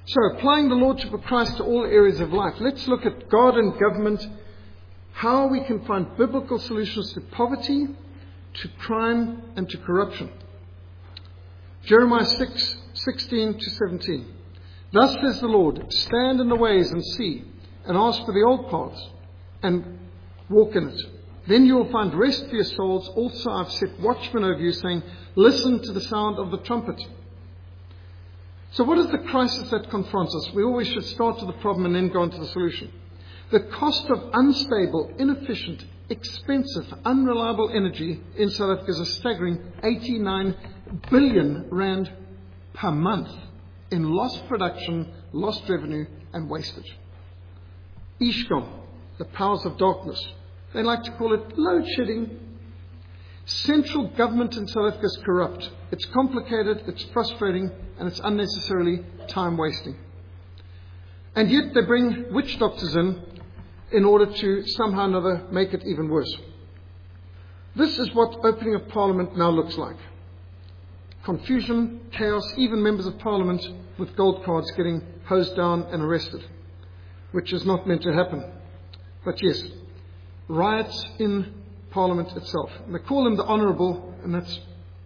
So, applying the Lordship of Christ to all areas of life, let's look at God and government, how we can find biblical solutions to poverty, to crime, and to corruption. Jeremiah 6:16 to 17. Thus says the Lord, stand in the ways and see, and ask for the old paths, and walk in it. Then you will find rest for your souls. Also I've set watchmen over you, saying, listen to the sound of the trumpet. So what is the crisis that confronts us? We always should start with the problem and then go on to the solution. The cost of unstable, inefficient, expensive, unreliable energy in South Africa is a staggering 89 billion rand per month in lost production, lost revenue and wastage. Eskom, the powers of darkness. They like to call it load shedding. Central government in South Africa is corrupt. It's complicated, it's frustrating, and it's unnecessarily time wasting. And yet they bring witch doctors in order to somehow or another make it even worse. This is what opening of Parliament now looks like. Confusion, chaos, even members of Parliament with gold cards getting hosed down and arrested, which is not meant to happen. But yes, riots in Parliament itself. And they call him the Honourable, and that's,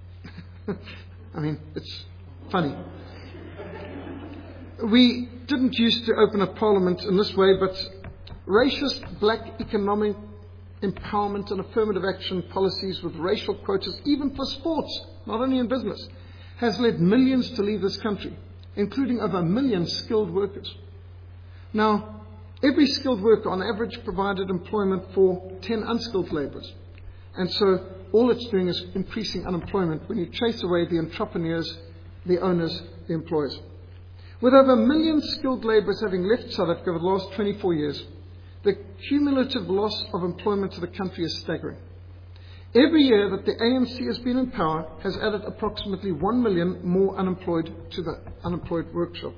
it's funny. We didn't used to open a Parliament in this way, but racist black economic empowerment and affirmative action policies with racial quotas, even for sports, not only in business, has led millions to leave this country, including over 1 million skilled workers. Now, every skilled worker on average provided employment for 10 unskilled labourers. And so all it's doing is increasing unemployment when you chase away the entrepreneurs, the owners, the employers. With over 1 million skilled labourers having left South Africa over the last 24 years, the cumulative loss of employment to the country is staggering. Every year that the ANC has been in power has added approximately 1 million more unemployed to the unemployed workshop.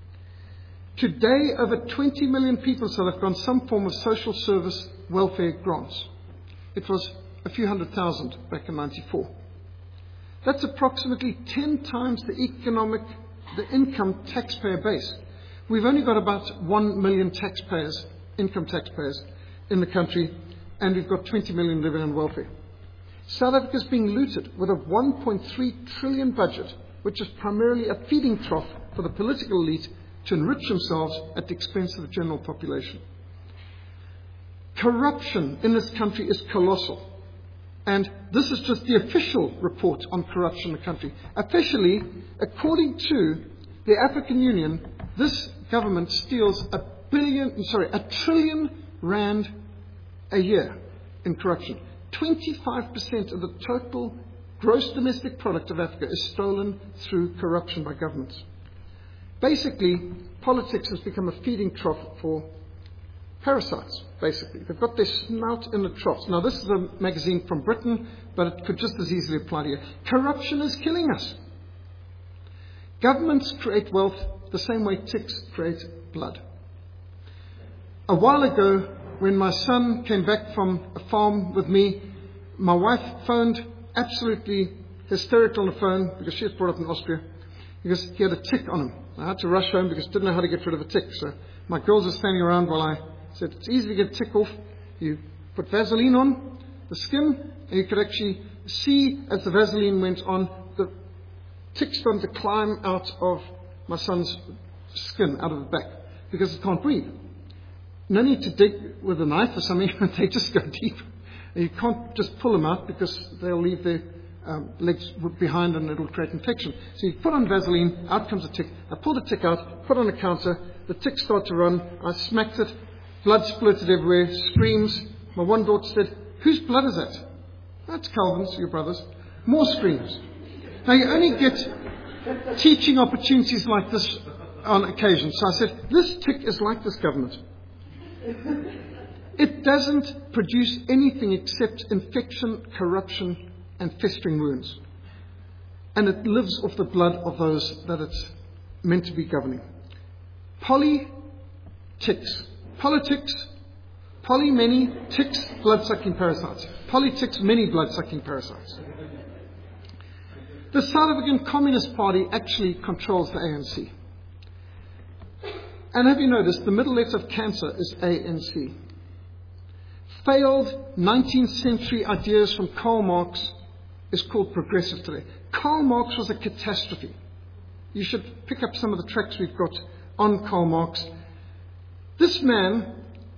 Today, over 20 million people in South Africa on some form of social service welfare grants. It was a few 100,000 back in 1994. That's approximately 10 times the income taxpayer base. We've only got about 1 million taxpayers, income taxpayers, in the country, and we've got 20 million living on welfare. South Africa is being looted with a 1.3 trillion budget, which is primarily a feeding trough for the political elite to enrich themselves at the expense of the general population. Corruption in this country is colossal. And this is just the official report on corruption in the country. Officially, according to the African Union, this government steals a trillion rand a year in corruption. 25% of the total gross domestic product of Africa is stolen through corruption by governments. Basically, politics has become a feeding trough for parasites, basically. They've got their snout in the troughs. Now, this is a magazine from Britain, but it could just as easily apply to you. Corruption is killing us. Governments create wealth the same way ticks create blood. A while ago, when my son came back from a farm with me, my wife phoned absolutely hysterical on the phone because she was brought up in Austria, because he had a tick on him. I had to rush home because I didn't know how to get rid of a tick. So my girls were standing around while I said, it's easy to get a tick off. You put Vaseline on the skin, and you could actually see as the Vaseline went on, the tick started to climb out of my son's skin, out of the back, because it can't breathe. No need to dig with a knife or something, they just go deep. And you can't just pull them out because they'll leave their legs behind and it'll create infection. So you put on Vaseline, out comes a tick. I pull the tick out, put on the counter, the tick started to run, I smacked it, blood splurted everywhere, screams. My one daughter said, whose blood is that? That's Calvin's, your brother's. More screams. Now you only get teaching opportunities like this on occasion. So I said, this tick is like this government. It doesn't produce anything except infection, corruption, and festering wounds. And it lives off the blood of those that it's meant to be governing. Politics, poly, many, ticks, blood-sucking parasites. Politics, many blood-sucking parasites. The South African Communist Party actually controls the ANC. And have you noticed the middle letter of cancer is ANC? Failed 19th century ideas from Karl Marx is called progressive today. Karl Marx was a catastrophe. You should pick up some of the tracks we've got on Karl Marx. This man,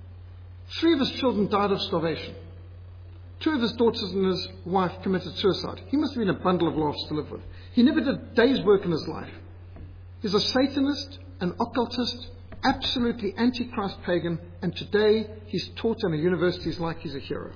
3 of his children died of starvation. 2 of his daughters and his wife committed suicide. He must have been a bundle of laughs to live with. He never did a day's work in his life. He's a Satanist, an occultist, absolutely antichrist pagan, and today he's taught in the universities like he's a hero.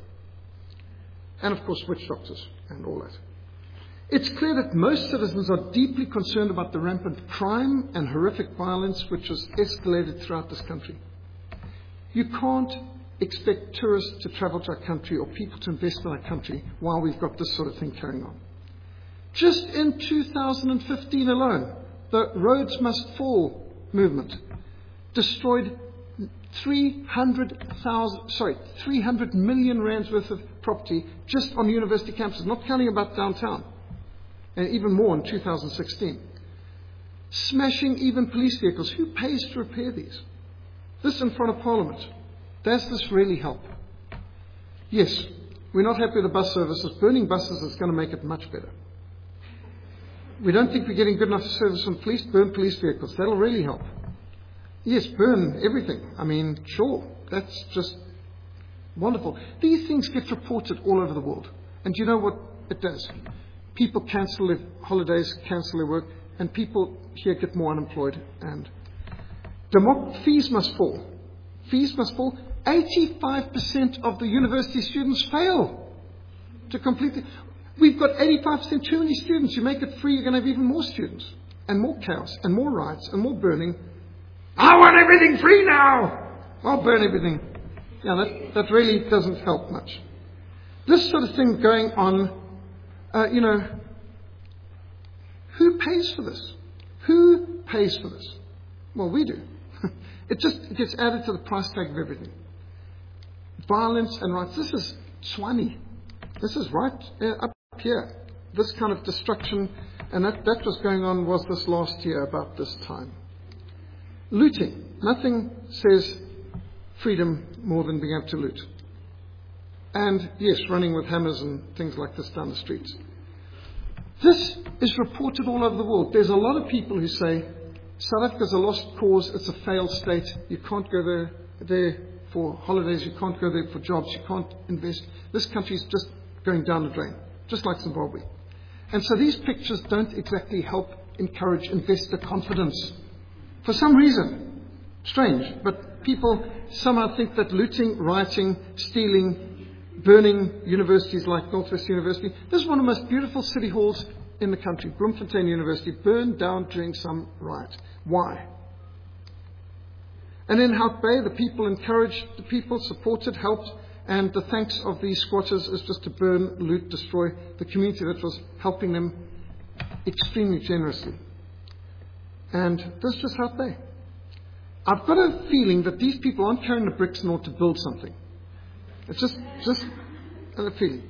And of course, witch doctors and all that. It's clear that most citizens are deeply concerned about the rampant crime and horrific violence which has escalated throughout this country. You can't expect tourists to travel to our country or people to invest in our country while we've got this sort of thing carrying on. Just in 2015 alone, the Rhodes Must Fall movement destroyed 300 million rands worth of property just on university campuses, not counting about downtown, and even more in 2016. Smashing even police vehicles. Who pays to repair these? This in front of Parliament. Does this really help? Yes, we're not happy with the bus services. Burning buses is going to make it much better. We don't think we're getting good enough service from police. Burn police vehicles. That'll really help. Yes, burn everything. I mean, sure, that's just wonderful. These things get reported all over the world. And do you know what it does? People cancel their holidays, cancel their work, and people here get more unemployed. And fees must fall. Fees must fall. 85% of the university students fail to complete it. We've got 85% too many students. You make it free, you're going to have even more students, and more chaos, and more riots, and more burning. I want everything free now! I'll burn everything. Yeah, that really doesn't help much. This sort of thing going on, who pays for this? Who pays for this? Well, we do. It gets added to the price tag of everything. Violence and riots. This is Tshwane. This is right up here. This kind of destruction, and that was going on was this last year about this time. Looting. Nothing says freedom more than being able to loot. And yes, running with hammers and things like this down the streets. This is reported all over the world. There's a lot of people who say, South Africa's a lost cause, it's a failed state, you can't go there for holidays, you can't go there for jobs, you can't invest. This country's just going down the drain, just like Zimbabwe. And so these pictures don't exactly help encourage investor confidence. For some reason, strange, but people somehow think that looting, rioting, stealing, burning universities like Northwest University, this is one of the most beautiful city halls in the country, Bloemfontein University, burned down during some riot. Why? And in Hout Bay, the people encouraged, the people supported, helped, and the thanks of these squatters is just to burn, loot, destroy the community that was helping them extremely generously. And this is just Hout Bay. I've got a feeling that these people aren't carrying the bricks in order to build something. It's just a feeling.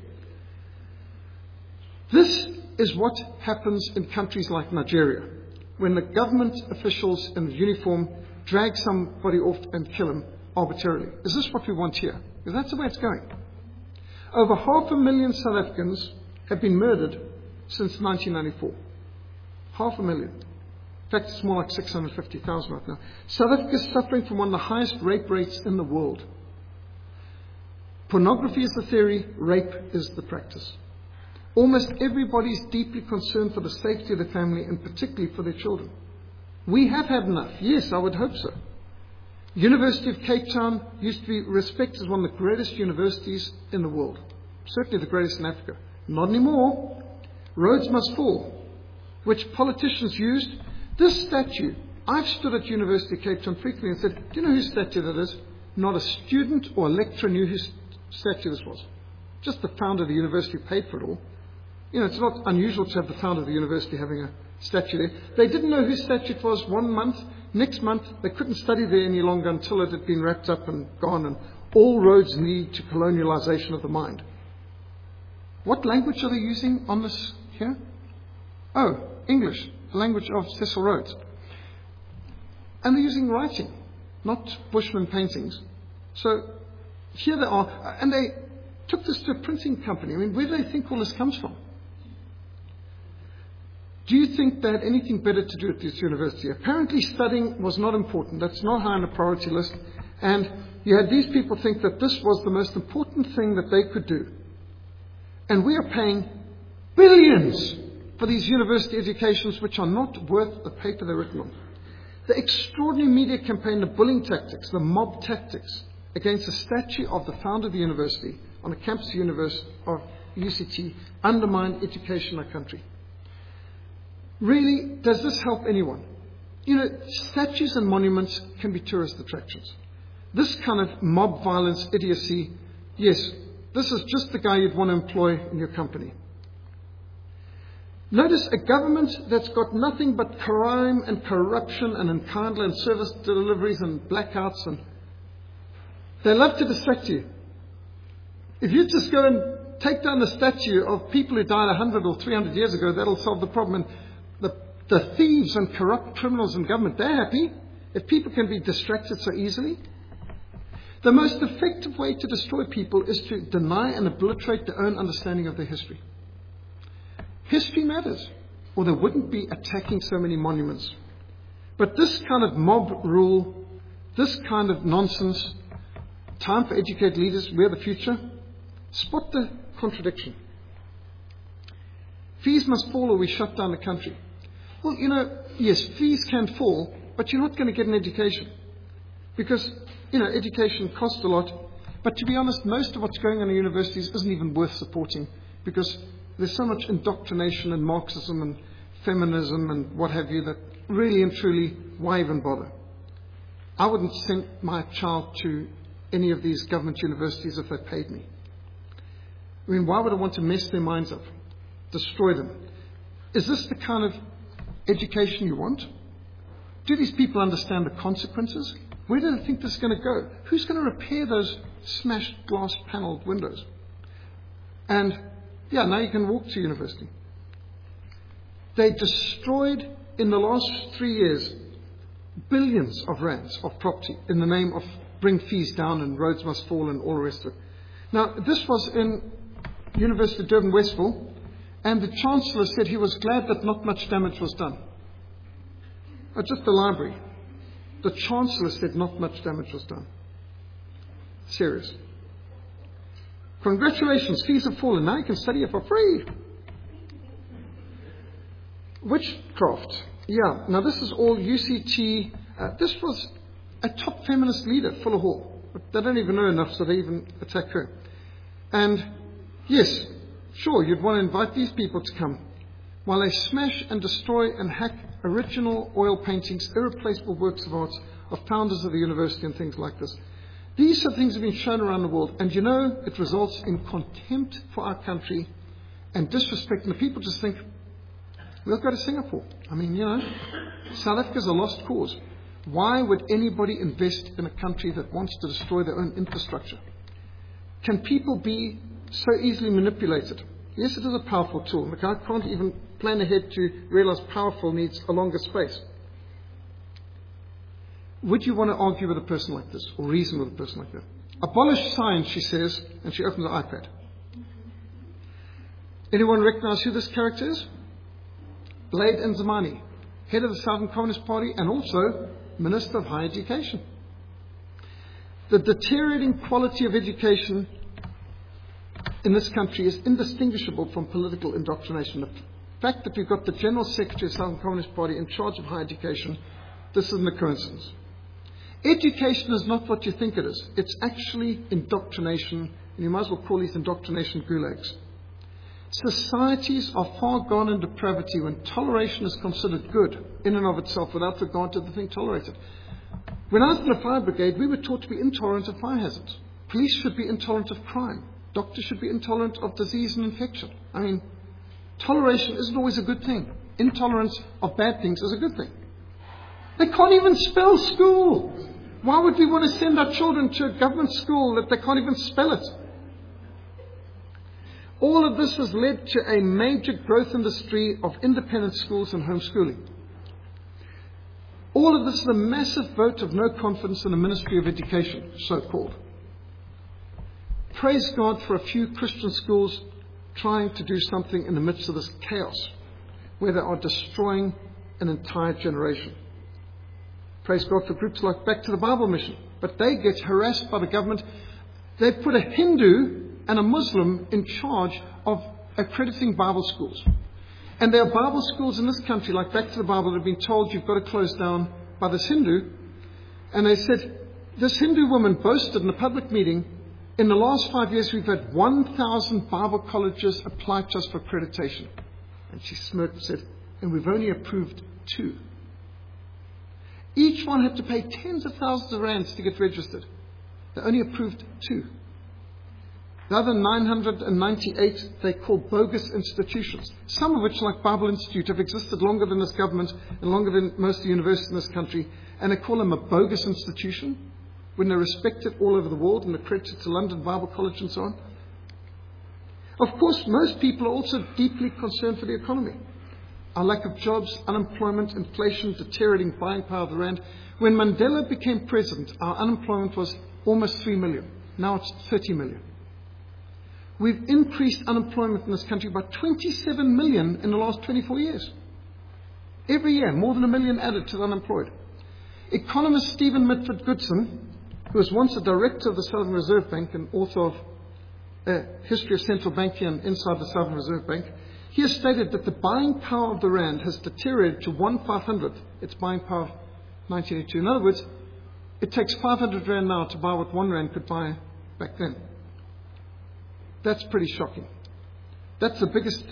This is what happens in countries like Nigeria, when the government officials in uniform drag somebody off and kill him arbitrarily. Is this what we want here? Because that's the way it's going. Over 500,000 South Africans have been murdered since 1994. 500,000. In fact, it's more like 650,000 right now. South Africa is suffering from one of the highest rape rates in the world. Pornography is the theory, rape is the practice. Almost everybody is deeply concerned for the safety of their family and particularly for their children. We have had enough. Yes, I would hope so. University of Cape Town used to be respected as one of the greatest universities in the world. Certainly the greatest in Africa. Not anymore. Rhodes Must Fall, which politicians used. This statue, I've stood at University of Cape Town frequently and said, do you know whose statue that is? Not a student or a lecturer knew whose statue this was. Just the founder of the university paid for it all. It's not unusual to have the founder of the university having a statue there. They didn't know whose statue it was 1 month. Next month, they couldn't study there any longer until it had been wrapped up and gone, and all roads lead to colonialization of the mind. What language are they using on this here? Oh, English, the language of Cecil Rhodes. And they're using writing. not Bushman paintings. So here they are, and they took this to a printing company. I mean, where do they think all this comes from? Do you think they had anything better to do at this university? Apparently studying was not important. That's not high on the priority list. And you had these people think that this was the most important thing that they could do. And we are paying billions for these university educations which are not worth the paper they're written on. The extraordinary media campaign, the bullying tactics, the mob tactics against the statue of the founder of the university on the campus of UCT undermine education in our country. Really, does this help anyone? You know, statues and monuments can be tourist attractions. This kind of mob violence idiocy, yes, this is just the guy you'd want to employ in your company. Notice a government that's got nothing but crime and corruption and encandler and service deliveries and blackouts, and they love to distract you. If you just go and take down the statue of people who died 100 or 300 years ago, that'll solve the problem. And the thieves and corrupt criminals in government, they're happy if people can be distracted so easily. The most effective way to destroy people is to deny and obliterate their own understanding of their history. History matters, or they wouldn't be attacking so many monuments. But this kind of mob rule, this kind of nonsense, time for educated leaders, we're the future. Spot the contradiction. Fees must fall or we shut down the country. Well, you know, yes, fees can fall, but you're not going to get an education. Because, you know, education costs a lot. But to be honest, most of what's going on in universities isn't even worth supporting, because there's so much indoctrination and Marxism and feminism and what have you that really and truly, why even bother? I wouldn't send my child to any of these government universities if they paid me. I mean, why would I want to mess their minds up, destroy them? Is this the kind of education you want? Do these people understand the consequences? Where do they think this is going to go? Who's going to repair those smashed glass panelled windows? And yeah, now you can walk to university. They destroyed in the last 3 years billions of rands of property in the name of bring fees down and roads must fall and all the rest of it. Now, this was in University of Durban, Westville, and the Chancellor said he was glad that not much damage was done. Just the library. The Chancellor said not much damage was done. Serious. Congratulations, fees have fallen. Now you can study it for free. Witchcraft. Yeah, now this is all UCT. This was a top feminist leader, Fuller Hall. But they don't even know enough, so they even attack her. And yes, sure, you'd want to invite these people to come while they smash and destroy and hack original oil paintings, irreplaceable works of art of founders of the university and things like this. These are things that have been shown around the world, and you know it results in contempt for our country and disrespect. And the people just think, we'll go to Singapore. I mean, you know, South Africa's a lost cause. Why would anybody invest in a country that wants to destroy their own infrastructure? Can people be so easily manipulated? Yes, it is a powerful tool. The guy can't even plan ahead to realize powerful needs a longer space. Would you want to argue with a person like this, or reason with a person like that? Abolish science, she says, and she opens the iPad. Anyone recognize who this character is? Blade Nzimani, head of the Southern Communist Party and also Minister of Higher Education. The deteriorating quality of education in this country is indistinguishable from political indoctrination. The fact that we've got the General Secretary of the Southern Communist Party in charge of higher education, this isn't a coincidence. Education is not what you think it is. It's actually indoctrination, and you might as well call these indoctrination gulags. Societies are far gone in depravity when toleration is considered good in and of itself without regard to the thing tolerated. When I was in the fire brigade, we were taught to be intolerant of fire hazards. Police should be intolerant of crime. Doctors should be intolerant of disease and infection. I mean, toleration isn't always a good thing. Intolerance of bad things is a good thing. They can't even spell school. Why would we want to send our children to a government school that they can't even spell it? All of this has led to a major growth industry of independent schools and homeschooling. All of this is a massive vote of no confidence in the Ministry of Education, so-called. Praise God for a few Christian schools trying to do something in the midst of this chaos, where they are destroying an entire generation. Praise God for groups like Back to the Bible Mission, but they get harassed by the government. They put a Hindu and a Muslim in charge of accrediting Bible schools. And there are Bible schools in this country, like Back to the Bible, that have been told you've got to close down by this Hindu. And they said, this Hindu woman boasted in a public meeting, in the last 5 years we've had 1,000 Bible colleges apply to us for accreditation. And she smirked and said, and we've only approved 2. Each one had to pay tens of thousands of rands to get registered. They only approved 2. The other 998 they call bogus institutions, some of which, like Bible Institute, have existed longer than this government and longer than most of the universities in this country, and they call them a bogus institution when they're respected all over the world and accredited to London Bible College and so on. Of course, most people are also deeply concerned for the economy. Our lack of jobs, unemployment, inflation, deteriorating buying power of the rand. When Mandela became president, our unemployment was almost 3 million. Now it's 30 million. We've increased unemployment in this country by 27 million in the last 24 years. Every year, more than 1 million added to the unemployed. Economist Stephen Mitford Goodson, who was once a director of the Southern Reserve Bank and author of A History of Central Banking and Inside the Southern Reserve Bank, he has stated that the buying power of the rand has deteriorated to 1/500th its buying power of 1982. In other words, it takes 500 rand now to buy what 1 rand could buy back then. That's pretty shocking. That's the biggest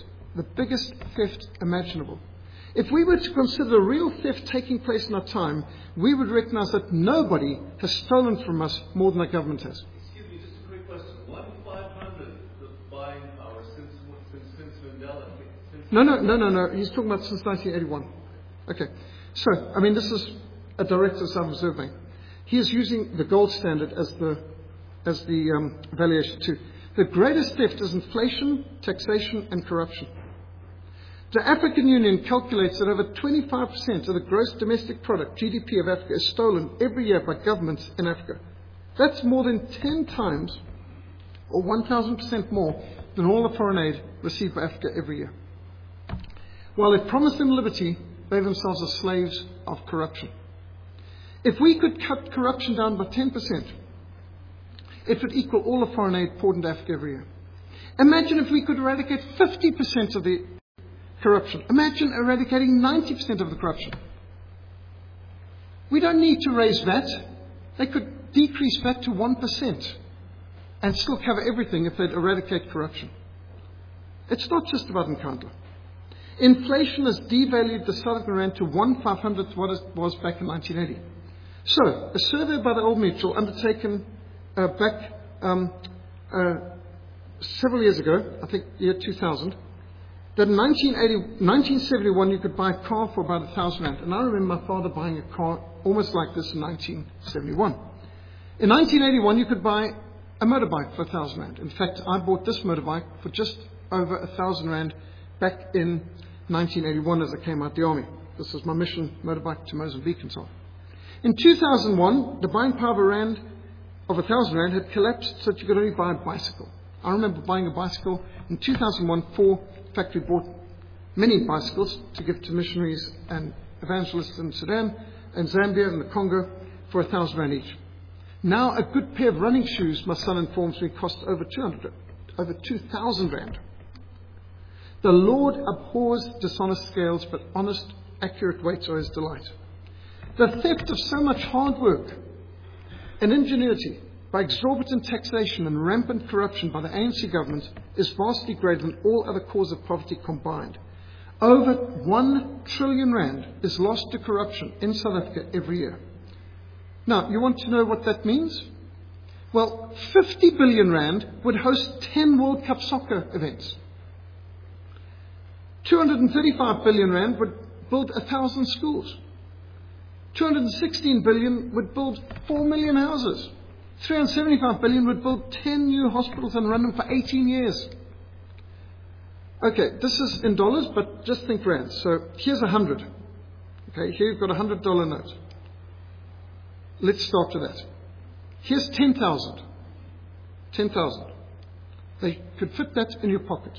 theft imaginable. If we were to consider the real theft taking place in our time, we would recognize that nobody has stolen from us more than the government has. Excuse me, just a quick question. 1/500th the buying power since Mandela? No. He's talking about since 1981. Okay. So, this is a director of the Southern Reserve Bank. He is using the gold standard as the valuation too. The greatest theft is inflation, taxation, and corruption. The African Union calculates that over 25% of the gross domestic product, GDP of Africa, is stolen every year by governments in Africa. That's more than 10 times, or 1,000% more, than all the foreign aid received by Africa every year. While they promised them liberty, they themselves are slaves of corruption. If we could cut corruption down by 10%, it would equal all the foreign aid poured into Africa every year. Imagine if we could eradicate 50% of the corruption. Imagine eradicating 90% of the corruption. We don't need to raise VAT. They could decrease VAT to 1% and still cover everything if they'd eradicate corruption. It's not just about Nkandla. Inflation has devalued the South African rand to 1/500th what it was back in 1980. So, a survey by the Old Mutual undertaken back several years ago, I think year 2000, that in 1971 you could buy a car for about 1,000 rand. And I remember my father buying a car almost like this in 1971. In 1981 you could buy a motorbike for 1,000 rand. In fact, I bought this motorbike for just over 1,000 rand back in 1981 as I came out of the army. This was my mission motorbike to Mozambique and so on. In 2001, the buying power of a rand of 1,000 rand had collapsed so that you could only buy a bicycle. I remember buying a bicycle in 2001 for, in fact, we bought many bicycles to give to missionaries and evangelists in Sudan and Zambia and the Congo for 1,000 rand each. Now a good pair of running shoes, my son informs me, cost over 2,000 rand. The Lord abhors dishonest scales, but honest, accurate weights are his delight. The theft of so much hard work and ingenuity by exorbitant taxation and rampant corruption by the ANC government is vastly greater than all other causes of poverty combined. Over 1 trillion rand is lost to corruption in South Africa every year. Now, you want to know what that means? Well, 50 billion rand would host 10 World Cup soccer events. 235 billion rand would build 1,000 schools. 216 billion would build 4 million houses. 375 billion would build 10 new hospitals and run them for 18 years. Okay, this is in dollars, but just think rand. So here's 100. Okay, here you've got a $100 note. Let's start with that. Here's 10,000. 10,000. They could fit that in your pocket.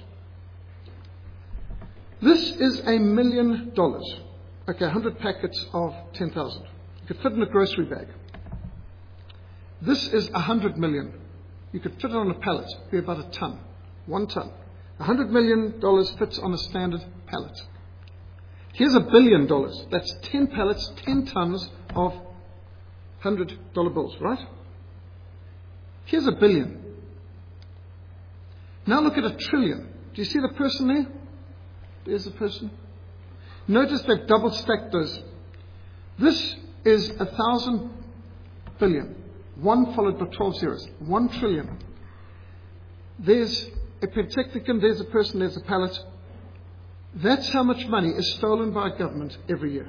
This is $1 million. Okay, 100 packets of 10,000. You could fit in a grocery bag. This is 100 million. You could fit it on a pallet. It'd be about a ton. 1 ton. $100 million fits on a standard pallet. Here's $1 billion. That's 10 pallets, 10 tons of $100 bills, right? Here's $1 billion. Now look at $1 trillion. Do you see the person there? There's the person. Notice they've double stacked those. This is 1,000 billion. 1 followed by 12 zeros. 1 trillion. There's a pentecticum, there's a person, there's a pallet. That's how much money is stolen by a government every year.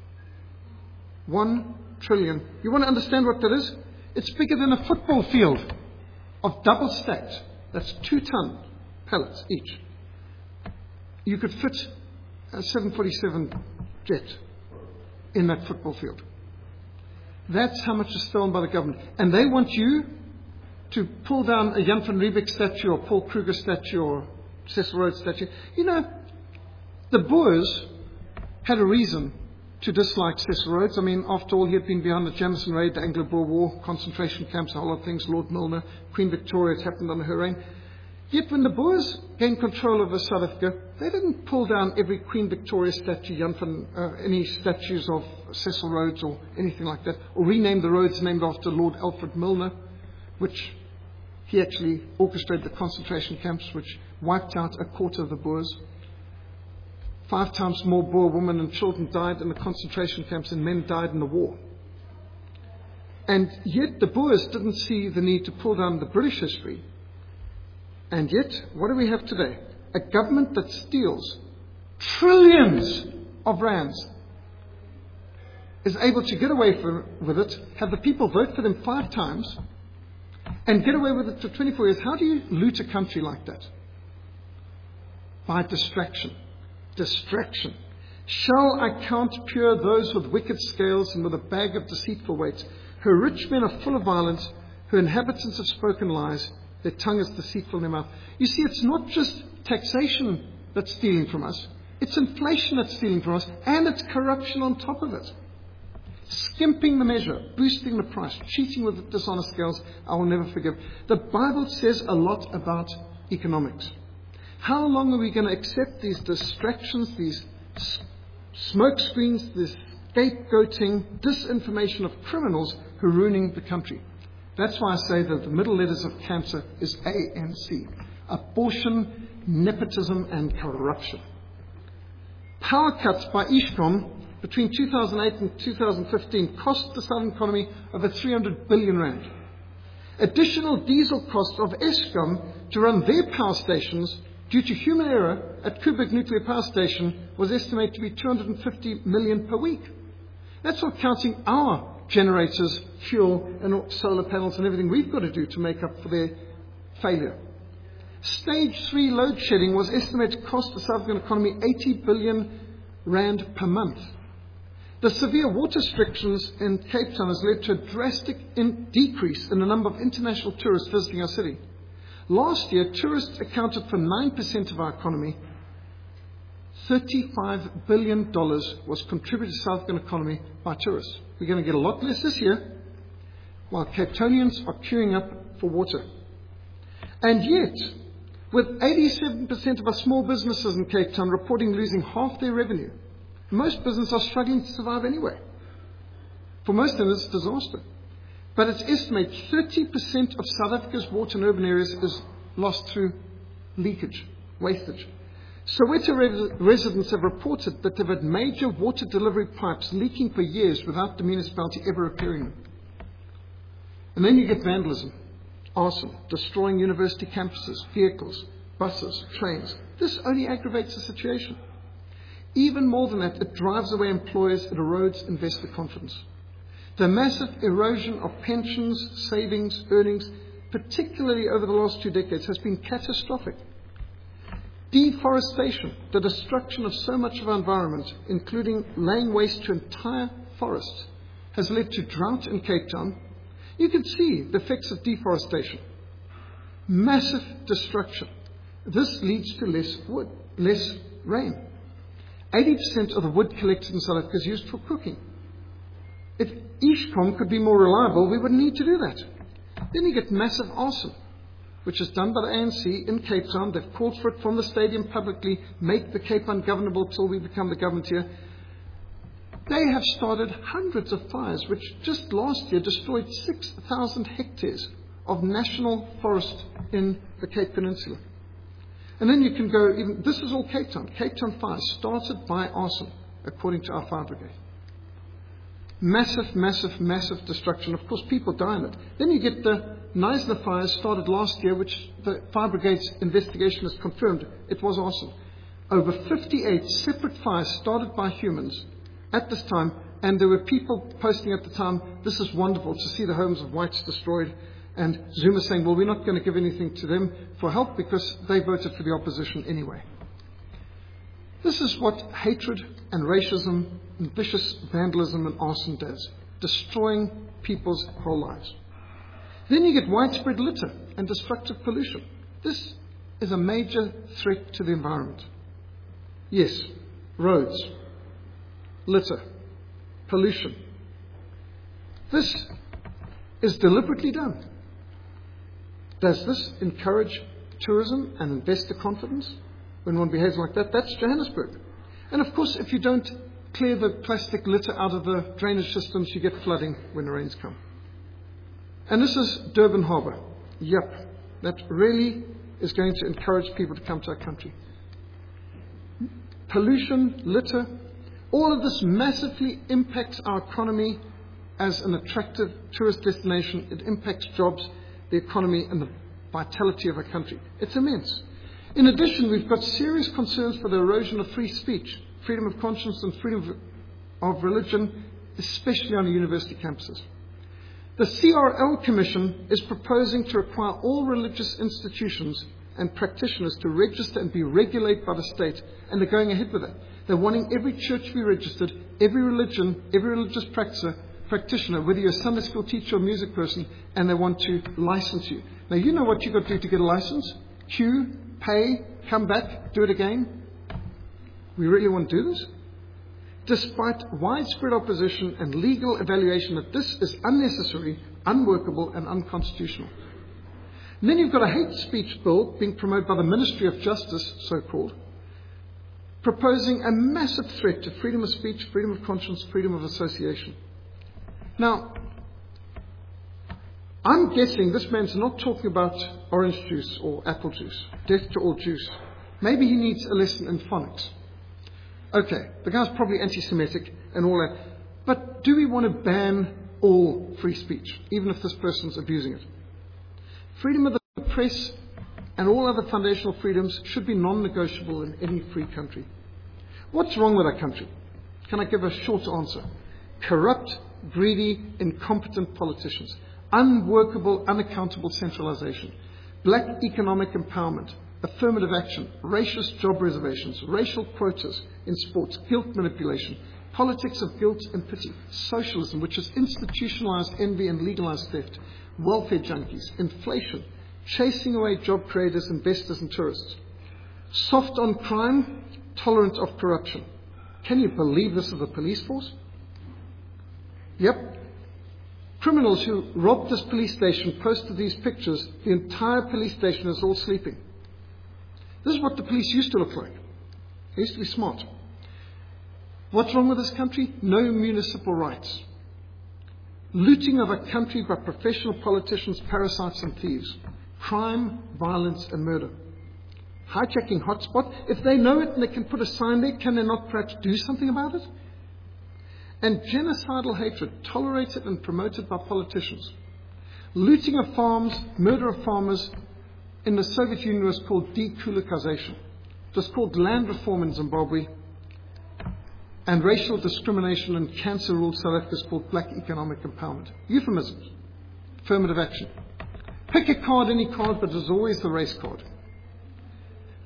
1 trillion. You want to understand what that is? It's bigger than a football field of double stacked. That's 2-ton pallets each. You could fit a 747 jet in that football field. That's how much is stolen by the government. And they want you to pull down a Jan van Riebeeck statue or Paul Kruger statue or Cecil Rhodes statue. You know, the Boers had a reason to dislike Cecil Rhodes. I mean, after all, he had been behind the Jameson Raid, the Anglo-Boer War, concentration camps, a whole lot of things, Lord Milner, Queen Victoria, it happened under her reign. Yet when the Boers gained control over South Africa, they didn't pull down every Queen Victoria statue, any statues of Cecil Rhodes or anything like that, or rename the roads named after Lord Alfred Milner, which he actually orchestrated the concentration camps, which wiped out 1/4 of the Boers. 5 times more Boer women and children died in the concentration camps than men died in the war. And yet the Boers didn't see the need to pull down the British history. And yet, what do we have today? A government that steals trillions of rands is able to get away with it, have the people vote for them 5 times, and get away with it for 24 years. How do you loot a country like that? By distraction. Distraction. Shall I count pure those with wicked scales and with a bag of deceitful weights? Her rich men are full of violence. Her inhabitants have spoken lies. Their tongue is deceitful in their mouth. You see, it's not just taxation that's stealing from us. It's inflation that's stealing from us. And it's corruption on top of it. Skimping the measure, boosting the price, cheating with dishonest scales, I will never forgive. The Bible says a lot about economics. How long are we going to accept these distractions, these smoke screens, this scapegoating, disinformation of criminals who are ruining the country? That's why I say that the middle letters of cancer is ANC. Abortion, nepotism, and corruption. Power cuts by Eskom between 2008 and 2015 cost the southern economy over 300 billion rand. Additional diesel costs of Eskom to run their power stations due to human error at Koeberg Nuclear Power Station was estimated to be 250 million per week. That's not counting our generators, fuel, and solar panels and everything we've got to do to make up for their failure. Stage 3 load shedding was estimated to cost the South African economy 80 billion rand per month. The severe water restrictions in Cape Town has led to a drastic decrease in the number of international tourists visiting our city. Last year, tourists accounted for 9% of our economy. $35 billion was contributed to the South African economy by tourists. We're going to get a lot less this year, while Cape Townians are queuing up for water. And yet, with 87% of our small businesses in Cape Town reporting losing half their revenue, most businesses are struggling to survive anyway. For most of them, it's disaster. But it's estimated 30% of South Africa's water in urban areas is lost through leakage, wastage. Soweto residents have reported that they've had major water delivery pipes leaking for years without the municipality ever repairing them. And then you get vandalism, arson, destroying university campuses, vehicles, buses, trains. This only aggravates the situation. Even more than that, it drives away employers, it erodes investor confidence. The massive erosion of pensions, savings, earnings, particularly over the last 2 decades, has been catastrophic. Deforestation, the destruction of so much of our environment, including laying waste to entire forests, has led to drought in Cape Town. You can see the effects of deforestation. Massive destruction. This leads to less wood, less rain. 80% of the wood collected in South Africa is used for cooking. If Eskom could be more reliable, we wouldn't need to do that. Then you get massive arson, which is done by the ANC in Cape Town. They've called for it from the stadium publicly, make the Cape ungovernable till we become the government here. They have started hundreds of fires, which just last year destroyed 6,000 hectares of national forest in the Cape Peninsula. And then you can go, even this is all Cape Town. Cape Town fires started by arson, according to our fire brigade. Massive, massive, massive destruction. Of course, people die in it. Then you get the Knysna fires started last year, which the fire brigade's investigation has confirmed it was arson. Over 58 separate fires started by humans at this time, and there were people posting at the time, this is wonderful to see the homes of whites destroyed, and Zuma saying, well, we're not going to give anything to them for help because they voted for the opposition anyway. This is what hatred and racism and vicious vandalism and arson does, destroying people's whole lives. Then you get widespread litter and destructive pollution. This is a major threat to the environment. Yes, roads, litter, pollution. This is deliberately done. Does this encourage tourism and investor confidence when one behaves like that? That's Johannesburg. And of course, if you don't clear the plastic litter out of the drainage systems, you get flooding when the rains come. And this is Durban Harbour. Yep, that really is going to encourage people to come to our country. Pollution, litter, all of this massively impacts our economy as an attractive tourist destination. It impacts jobs, the economy, and the vitality of our country. It's immense. In addition, we've got serious concerns for the erosion of free speech, freedom of conscience, and freedom of religion, especially on the university campuses. The CRL Commission is proposing to require all religious institutions and practitioners to register and be regulated by the state, and they're going ahead with it. They're wanting every church to be registered, every religion, every religious practitioner, whether you're a Sunday school teacher or music person, and they want to license you. Now, you know what you've got to do to get a license? Queue, pay, come back, do it again. We really want to do this? Despite widespread opposition and legal evaluation that this is unnecessary, unworkable, and unconstitutional. And then you've got a hate speech bill being promoted by the Ministry of Justice, so-called, proposing a massive threat to freedom of speech, freedom of conscience, freedom of association. Now, I'm guessing this man's not talking about orange juice or apple juice, death to all juice. Maybe he needs a lesson in phonics. Okay, the guy's probably anti-Semitic and all that. But do we want to ban all free speech, even if this person's abusing it? Freedom of the press and all other foundational freedoms should be non-negotiable in any free country. What's wrong with our country? Can I give a short answer? Corrupt, greedy, incompetent politicians. Unworkable, unaccountable centralization. Black economic empowerment. Affirmative action, racist job reservations, racial quotas in sports, guilt manipulation, politics of guilt and pity, socialism, which has institutionalized envy and legalized theft, welfare junkies, inflation, chasing away job creators, investors and tourists. Soft on crime, tolerant of corruption. Can you believe this is the police force? Yep. Criminals who robbed this police station posted these pictures. The entire police station is all sleeping. This is what the police used to look like. They used to be smart. What's wrong with this country? No municipal rights. Looting of a country by professional politicians, parasites and thieves. Crime, violence and murder. Hijacking hotspot. If they know it and they can put a sign there, can they not perhaps do something about it? And genocidal hatred, tolerated and promoted by politicians. Looting of farms, murder of farmers. In the Soviet Union was called dekulakization. It was called land reform in Zimbabwe. And racial discrimination and cancer ruled South Africa is called black economic empowerment. Euphemisms. Affirmative action. Pick a card, any card, but there's always the race card.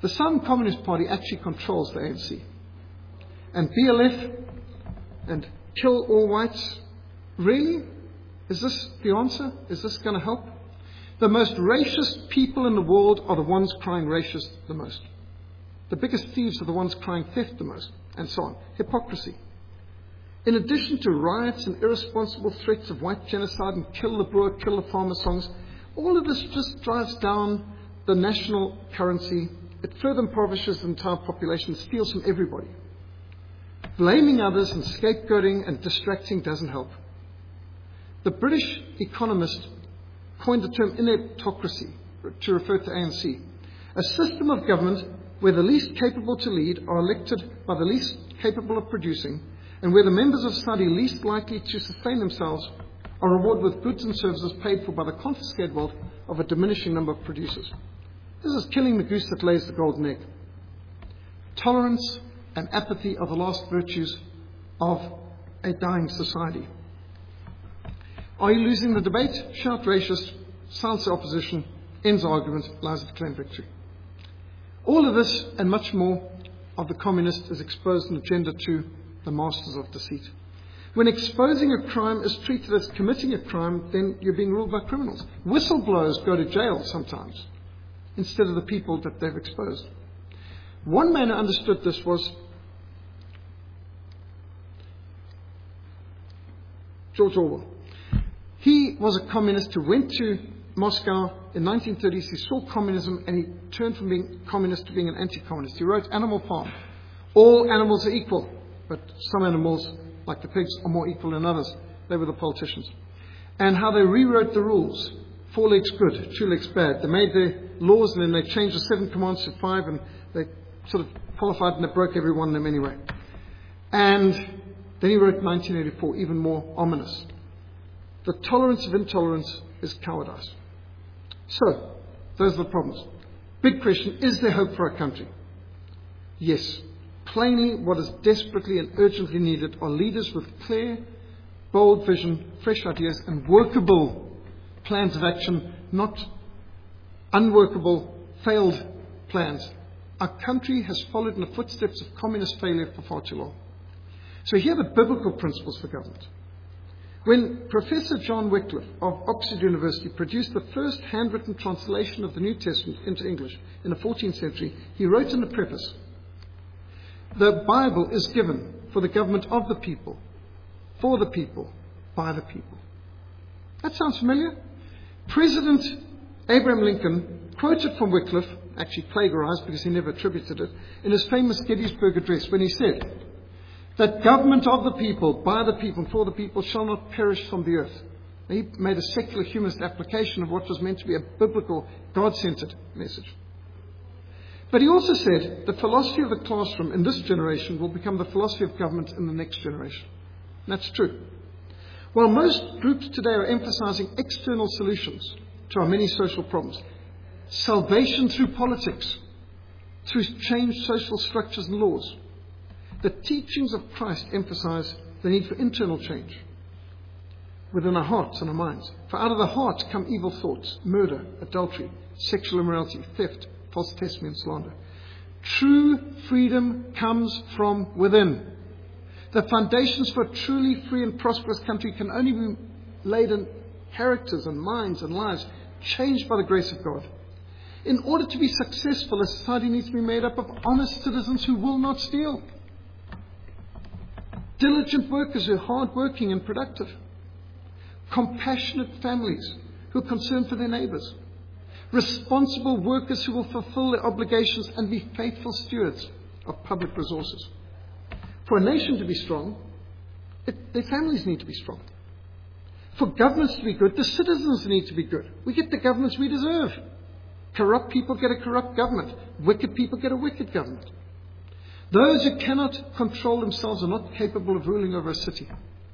The Southern Communist Party actually controls the ANC. And BLF and kill all whites, really? Is this the answer? Is this going to help? The most racist people in the world are the ones crying racist the most. The biggest thieves are the ones crying theft the most, and so on. Hypocrisy. In addition to riots and irresponsible threats of white genocide and kill the Boer, kill the farmer songs, all of this just drives down the national currency. It further impoverishes the entire population, steals from everybody. Blaming others and scapegoating and distracting doesn't help. The British economist coined the term ineptocracy to refer to ANC, a system of government where the least capable to lead are elected by the least capable of producing, and where the members of society least likely to sustain themselves are rewarded with goods and services paid for by the confiscated wealth of a diminishing number of producers. This is killing the goose that lays the golden egg. Tolerance and apathy are the last virtues of a dying society. Are you losing the debate? Shout racist, silence the opposition, ends argument, lies at claim victory. All of this and much more of the communist is exposed in Agenda 2, the masters of deceit. When exposing a crime is treated as committing a crime, then you're being ruled by criminals. Whistleblowers go to jail sometimes, instead of the people that they've exposed. One man who understood this was George Orwell. He was a communist who went to Moscow in 1930s. He saw communism and he turned from being communist to being an anti-communist. He wrote Animal Farm. All animals are equal, but some animals, like the pigs, are more equal than others. They were the politicians. And how they rewrote the rules. 4 legs good, 2 legs bad. They made their laws and then they changed the 7 commands to 5 and they sort of qualified and they broke every one of them anyway. And then he wrote 1984, even more ominous. The tolerance of intolerance is cowardice. So, those are the problems. Big question, is there hope for our country? Yes. Plainly, what is desperately and urgently needed are leaders with clear, bold vision, fresh ideas, and workable plans of action, not unworkable, failed plans. Our country has followed in the footsteps of communist failure for far too long. So here are the biblical principles for government. When Professor John Wycliffe of Oxford University produced the first handwritten translation of the New Testament into English in the 14th century, he wrote in the preface, "The Bible is given for the government of the people, for the people, by the people." That sounds familiar? President Abraham Lincoln quoted from Wycliffe, actually plagiarized because he never attributed it, in his famous Gettysburg Address when he said, "That government of the people, by the people, and for the people shall not perish from the earth." He made a secular humanist application of what was meant to be a biblical, God-centered message. But he also said the philosophy of the classroom in this generation will become the philosophy of government in the next generation. And that's true. While most groups today are emphasizing external solutions to our many social problems, salvation through politics, through changed social structures and laws, the teachings of Christ emphasize the need for internal change within our hearts and our minds. For out of the heart come evil thoughts, murder, adultery, sexual immorality, theft, false testimony, and slander. True freedom comes from within. The foundations for a truly free and prosperous country can only be laid in characters and minds and lives changed by the grace of God. In order to be successful, a society needs to be made up of honest citizens who will not steal. Diligent workers who are hardworking and productive. Compassionate families who are concerned for their neighbors. Responsible workers who will fulfill their obligations and be faithful stewards of public resources. For a nation to be strong, their families need to be strong. For governments to be good, the citizens need to be good. We get the governments we deserve. Corrupt people get a corrupt government. Wicked people get a wicked government. Those who cannot control themselves are not capable of ruling over a city.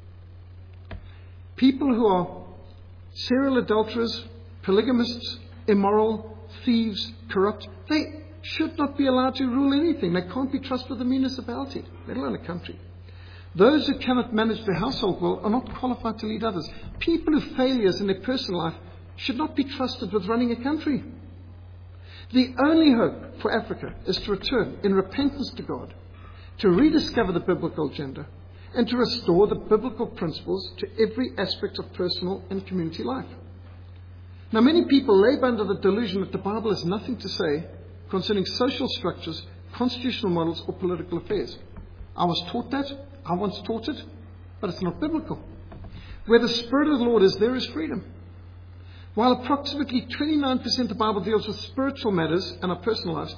People who are serial adulterers, polygamists, immoral, thieves, corrupt, they should not be allowed to rule anything. They can't be trusted with a municipality, let alone a country. Those who cannot manage their household well are not qualified to lead others. People who failures in their personal life should not be trusted with running a country. The only hope for Africa is to return in repentance to God, to rediscover the biblical agenda, and to restore the biblical principles to every aspect of personal and community life. Now, many people labor under the delusion that the Bible has nothing to say concerning social structures, constitutional models, or political affairs. I was taught that. I once taught it, but it's not biblical. Where the Spirit of the Lord is, there is freedom. While approximately 29% of the Bible deals with spiritual matters and our personal lives,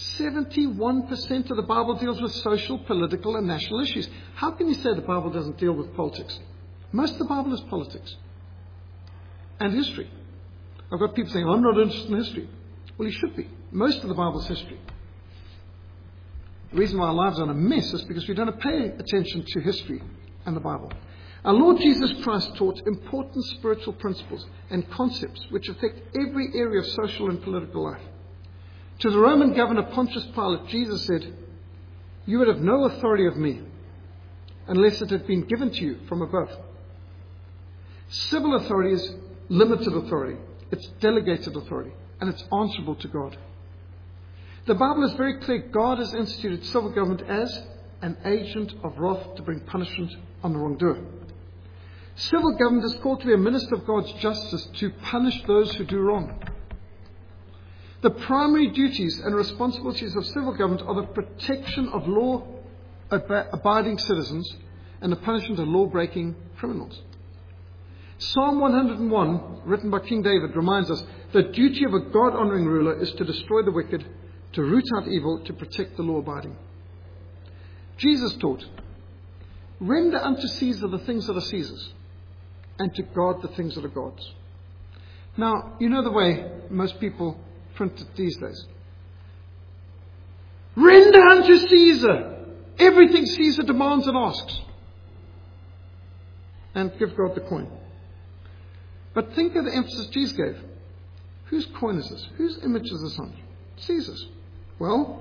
71% of the Bible deals with social, political, and national issues. How can you say the Bible doesn't deal with politics? Most of the Bible is politics and history. I've got people saying, I'm not interested in history. Well, you should be. Most of the Bible is history. The reason why our lives are in a mess is because we don't pay attention to history and the Bible. Our Lord Jesus Christ taught important spiritual principles and concepts which affect every area of social and political life. To the Roman governor Pontius Pilate, Jesus said, "You would have no authority of me unless it had been given to you from above." Civil authority is limited authority. It's delegated authority, and it's answerable to God. The Bible is very clear. God has instituted civil government as an agent of wrath to bring punishment on the wrongdoer. Civil government is called to be a minister of God's justice to punish those who do wrong. The primary duties and responsibilities of civil government are the protection of law-abiding citizens and the punishment of law-breaking criminals. Psalm 101, written by King David, reminds us the duty of a God-honoring ruler is to destroy the wicked, to root out evil, to protect the law-abiding. Jesus taught, "Render unto Caesar the things that are Caesar's, and to God the things that are God's." Now, you know the way most people print it these days. Render unto Caesar everything Caesar demands and asks, and give God the coin. But think of the emphasis Jesus gave. Whose coin is this? Whose image is this on? Caesar's. Well,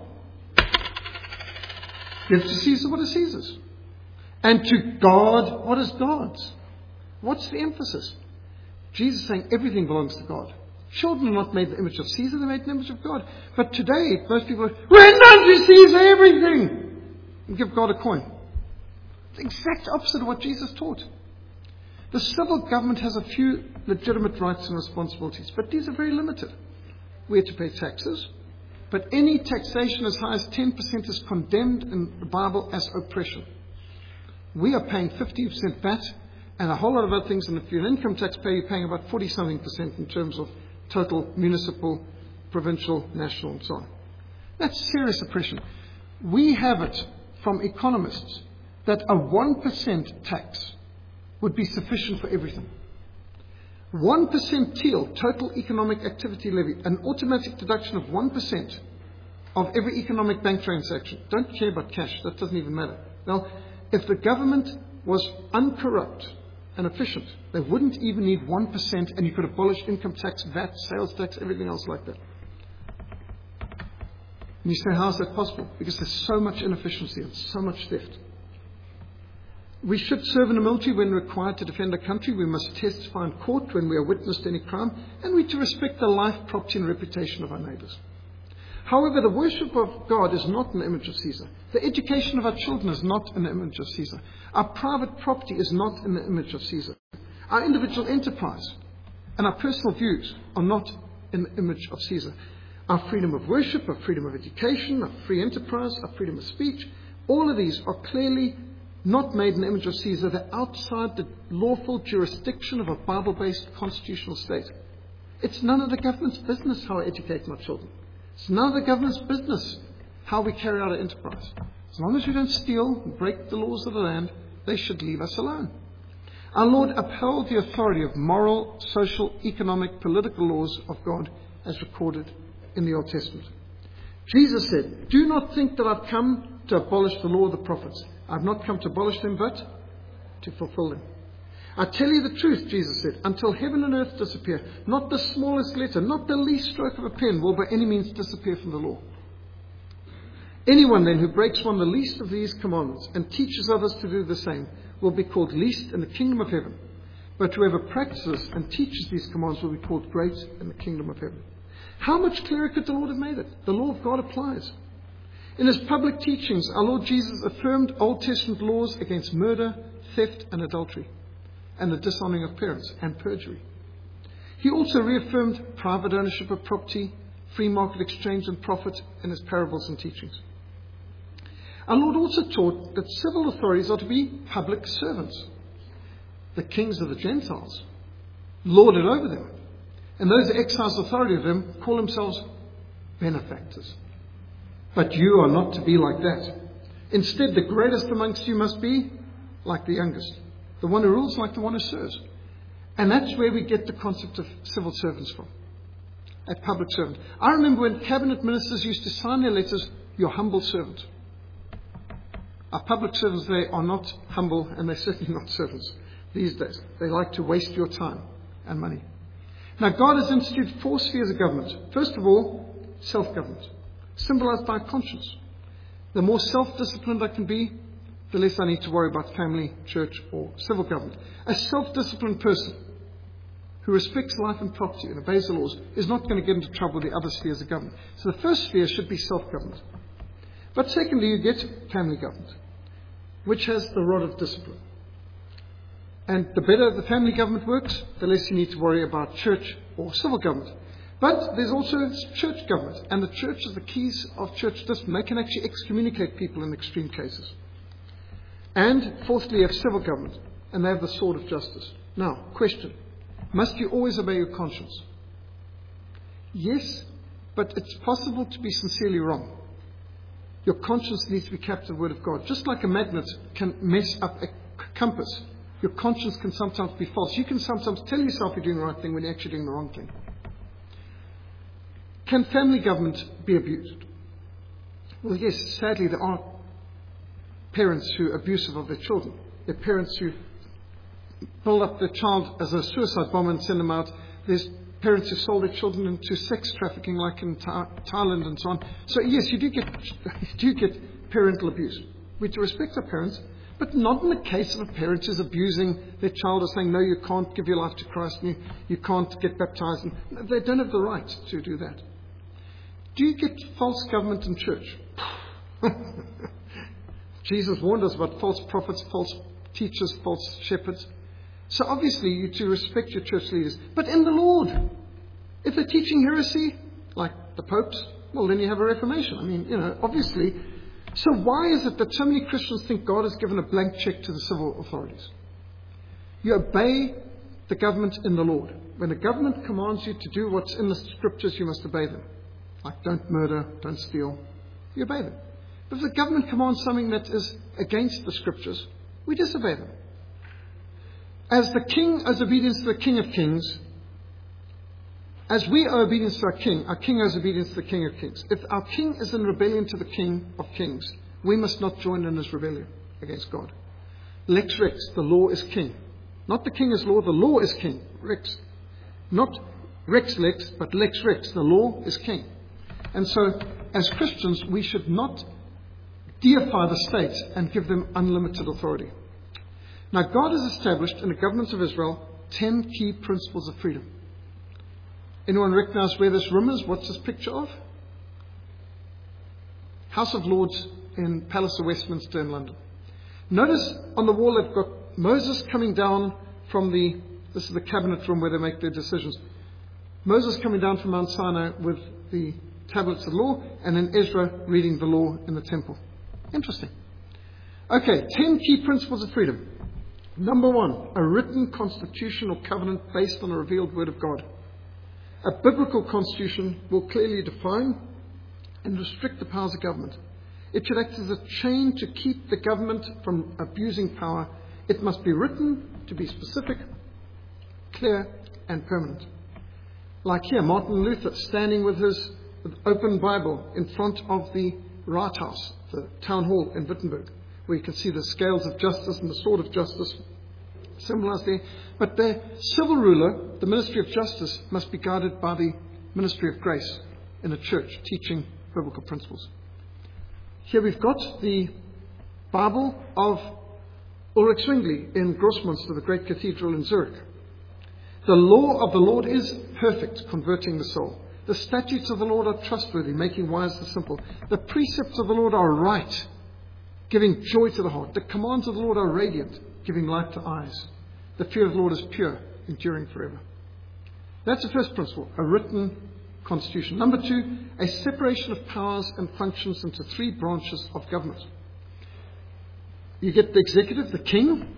give to Caesar what is Caesar's. And to God what is God's. What's the emphasis? Jesus is saying everything belongs to God. Children are not made in the image of Caesar, they're made in the image of God. But today, most people are, render unto Caesar everything, and give God a coin. The exact opposite of what Jesus taught. The civil government has a few legitimate rights and responsibilities, but these are very limited. We are to pay taxes, but any taxation as high as 10% is condemned in the Bible as oppression. We are paying 50% VAT and a whole lot of other things, and if you're an income taxpayer, you're paying about 40-something% in terms of total municipal, provincial, national, and so on. That's serious oppression. We have it from economists that a 1% tax would be sufficient for everything. 1% TEAL, total economic activity levy, an automatic deduction of 1% of every economic bank transaction. Don't care about cash, that doesn't even matter. Now, if the government was uncorrupt and efficient, they wouldn't even need 1%, and you could abolish income tax, VAT, sales tax, everything else like that. And you say, how is that possible? Because there's so much inefficiency and so much theft. We should serve in the military when required to defend the country. We must testify in court when we are witness to any crime. And we to respect the life, property and reputation of our neighbours. However, the worship of God is not in the image of Caesar. The education of our children is not in the image of Caesar. Our private property is not in the image of Caesar. Our individual enterprise and our personal views are not in the image of Caesar. Our freedom of worship, our freedom of education, our free enterprise, our freedom of speech, all of these are clearly not made in the image of Caesar. They're outside the lawful jurisdiction of a Bible-based constitutional state. It's none of the government's business how we educate our children. It's none of the government's business how we carry out our enterprise. As long as we don't steal and break the laws of the land, they should leave us alone. Our Lord upheld the authority of moral, social, economic, political laws of God as recorded in the Old Testament. Jesus said, "Do not think that I've come to abolish the law of the prophets. I've not come to abolish them, but to fulfill them. I tell you the truth," Jesus said, "until heaven and earth disappear, not the smallest letter, not the least stroke of a pen will by any means disappear from the law. Anyone then who breaks one of the least of these commandments and teaches others to do the same will be called least in the kingdom of heaven. But whoever practices and teaches these commands will be called great in the kingdom of heaven." How much clearer could the Lord have made it? The law of God applies. In his public teachings, our Lord Jesus affirmed Old Testament laws against murder, theft, and adultery, and the dishonoring of parents, and perjury. He also reaffirmed private ownership of property, free market exchange and profit in his parables and teachings. Our Lord also taught that civil authorities are to be public servants. The kings of the Gentiles lord it over them, and those that exercise authority of them call themselves benefactors. But you are not to be like that. Instead, the greatest amongst you must be like the youngest, the one who rules like the one who serves. And that's where we get the concept of civil servants from, a public servant. I remember when cabinet ministers used to sign their letters, your humble servant. Our public servants, they are not humble, and they're certainly not servants these days. They like to waste your time and money. Now, God has instituted 4 spheres of government. First of all, self-government, symbolized by conscience. The more self-disciplined I can be, the less I need to worry about family, church, or civil government. A self-disciplined person who respects life and property and obeys the laws is not going to get into trouble with the other spheres of government. So the first sphere should be self-government. But secondly, you get family government, which has the rod of discipline. And the better the family government works, the less you need to worry about church or civil government. But there's also church government, and the church is the keys of church discipline. They can actually excommunicate people in extreme cases. And fourthly, you have civil government, and they have the sword of justice. Now, question. Must you always obey your conscience? Yes, but it's possible to be sincerely wrong. Your conscience needs to be kept to the Word of God. Just like a magnet can mess up a compass, your conscience can sometimes be false. You can sometimes tell yourself you're doing the right thing when you're actually doing the wrong thing. Can family government be abused? Well, yes, sadly there are parents who are abusive of their children. There are parents who build up their child as a suicide bomber and send them out. There's parents who sold their children into sex trafficking, like in Thailand and so on. So yes, you do get parental abuse. We do respect our parents, but not in the case of a parent who's abusing their child or saying, no, you can't give your life to Christ, and you can't get baptized. And they don't have the right to do that. Do you get false government in church? Jesus warned us about false prophets, false teachers, false shepherds. So obviously you to respect your church leaders. But in the Lord, if they're teaching heresy, like the popes, well, then you have a reformation. I mean, obviously. So why is it that so many Christians think God has given a blank check to the civil authorities? You obey the government in the Lord. When the government commands you to do what's in the scriptures, you must obey them. Like don't murder, don't steal. You obey them. But if the government commands something that is against the scriptures, we disobey them. As the king owes obedience to the King of Kings, as we owe obedience to our king owes obedience to the King of Kings. If our king is in rebellion to the King of Kings, we must not join in his rebellion against God. Lex Rex, the law is king. Not the king is law, the law is king. Rex. Not Rex Lex, but Lex Rex, the law is king. And so, as Christians, we should not deify the state and give them unlimited authority. Now, God has established in the government of Israel 10 key principles of freedom. Anyone recognize where this room is? What's this picture of? House of Lords in Palace of Westminster in London. Notice on the wall they've got Moses coming down from this is the cabinet room where they make their decisions. Moses coming down from Mount Sinai with the tablets of law, and then Ezra reading the law in the temple. Interesting. Okay, 10 key principles of freedom. Number 1, a written constitution or covenant based on a revealed word of God. A biblical constitution will clearly define and restrict the powers of government. It should act as a chain to keep the government from abusing power. It must be written to be specific, clear, and permanent. Like here, Martin Luther standing with his open Bible in front of the Rathaus, the town hall in Wittenberg, where you can see the scales of justice and the sword of justice symbolized there. But the civil ruler, the ministry of justice, must be guided by the ministry of grace in a church, teaching biblical principles. Here we've got the Bible of Ulrich Zwingli in Grossmünster, the great cathedral in Zurich. The law of the Lord is perfect, converting the soul. The statutes of the Lord are trustworthy, making wise the simple. The precepts of the Lord are right, giving joy to the heart. The commands of the Lord are radiant, giving light to eyes. The fear of the Lord is pure, enduring forever. That's the first principle, a written constitution. Number 2, a separation of powers and functions into 3 branches of government. You get the executive, the king.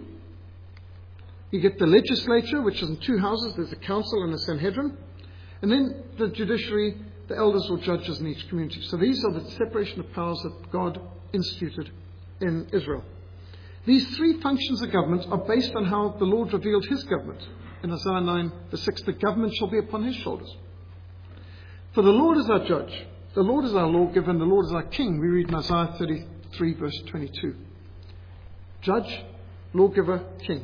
You get the legislature, which is in 2 houses. There's a council and a Sanhedrin. And then the judiciary, the elders or judges in each community. So these are the separation of powers that God instituted in Israel. These 3 functions of government are based on how the Lord revealed his government. In Isaiah 9, verse 6, the government shall be upon his shoulders. For the Lord is our judge, the Lord is our lawgiver, and the Lord is our king. We read in Isaiah 33, verse 22. Judge, lawgiver, king.